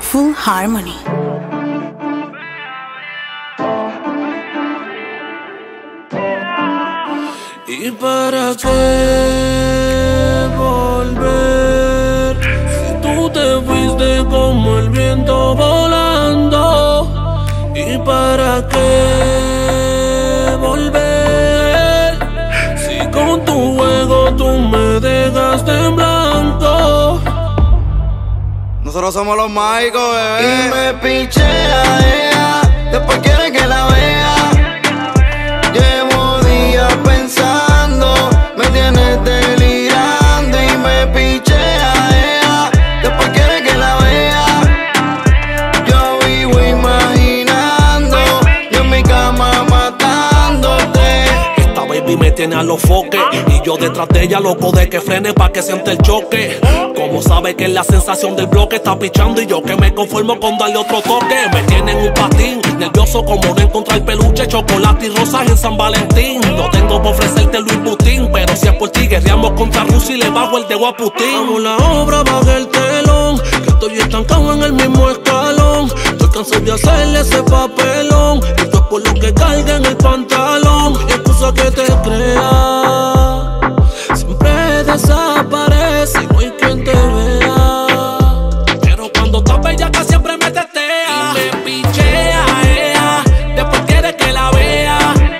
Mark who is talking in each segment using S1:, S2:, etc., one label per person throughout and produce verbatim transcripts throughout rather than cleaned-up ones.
S1: Full Harmony.
S2: ¿Y para qué volver si tú te fuiste como el viento volando? ¿Y para qué volver si con tu juego tú me dejaste en blanco?
S3: Nosotros somos los mágicos, bebé.
S4: Y me pichea ella, después quiere que la vea. Llevo días pensando, me tienes delirando. Y me pichea ella, después quiere que la vea. Yo vivo imaginando, yo en mi cama matándote.
S2: Esta baby me tiene a los foques y yo detrás de ella loco de que frene pa' que siente el choque. Como sabe que es la sensación del bloque, está pichando y yo que me conformo con darle otro toque. Me tienen un patín, nervioso como de encontrar peluche, chocolate y rosas en San Valentín. No tengo por ofrecerte Luis Butín, pero si es por ti guerreamos contra Rusia y le bajo el dedo a Putin. Hago la obra, baja el telón, que estoy estancado en el mismo escalón. Estoy cansado de hacerle ese papelón, y esto es por lo que caiga en el pantalón. Y excusa que te crea, siempre desaparece y no hay quien te vea. Pero cuando estás bellaca siempre me tetea. Y me pichea ella, después quiere que la vea.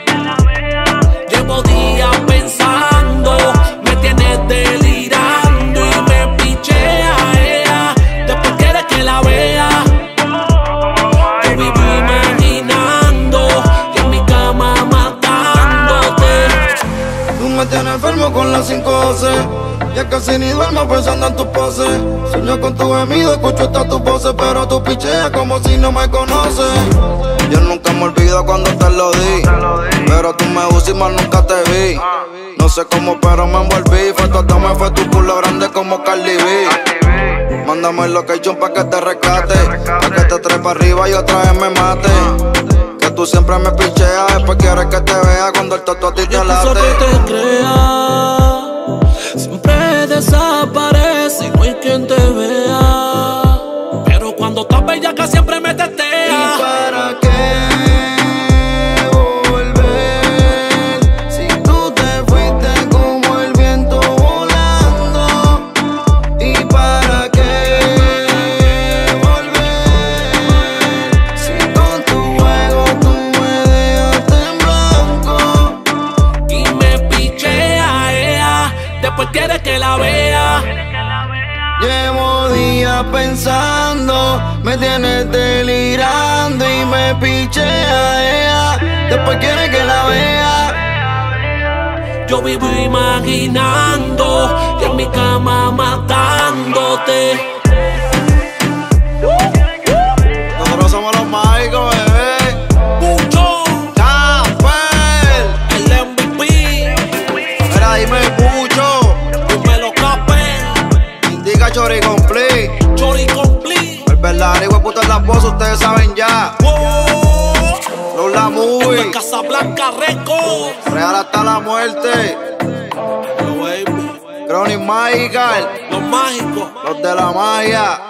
S2: Llevo días pensando, me tienes delirando. Y me pichea ella, después quiere que la vea. Yo vivo imaginando, y en mi cama matándote.
S4: Tú me tienes enfermo con las cinco doce. Ya casi ni duermo pensando en tu pose. Sueño con tu gemido, escucho hasta tu voces, pero tú picheas como si no me conoces.
S3: Yo nunca me olvido cuando te lo di, pero tú me usas y más nunca te vi. No sé cómo, pero me envolví. Fue todo, me fue tu culo grande como Cardi B. Mándame el location pa' que te rescate, pa' que te trepa arriba y otra vez me mate. Que tú siempre me picheas, después quieres que te vea cuando el toto a ti te late.
S2: Y que te crea, siempre desaparece y no hay quien te vea. Pero cuando estás bellaca siempre me tetea.
S4: ¿Y para qué volver si tú te fuiste como el viento volando? ¿Y para qué volver si con tu juego tú me dejaste en blanco?
S2: Y me pichea ella, después quiere que la vea.
S4: Llevo días pensando, me tienes delirando. Y me pichea ella, después quiere que la vea.
S2: Yo vivo imaginando, y en mi cama matándote.
S3: Nosotros somos los mágicos, bebé.
S2: Pucho,
S3: Capel,
S2: el M V P,
S3: mira, dime Pucho.
S2: dímelo Capel,
S3: Indica Chori Complete.
S2: Chori Complete.
S3: El verdadero hijo puta en las voces, ustedes saben ya.
S2: Wow,
S3: Los la
S2: esto
S3: movie.
S2: es Casablanca Records.
S3: Real hasta la muerte.
S2: Baby,
S3: Chronic Magical.
S2: los mágicos.
S3: Los de la magia.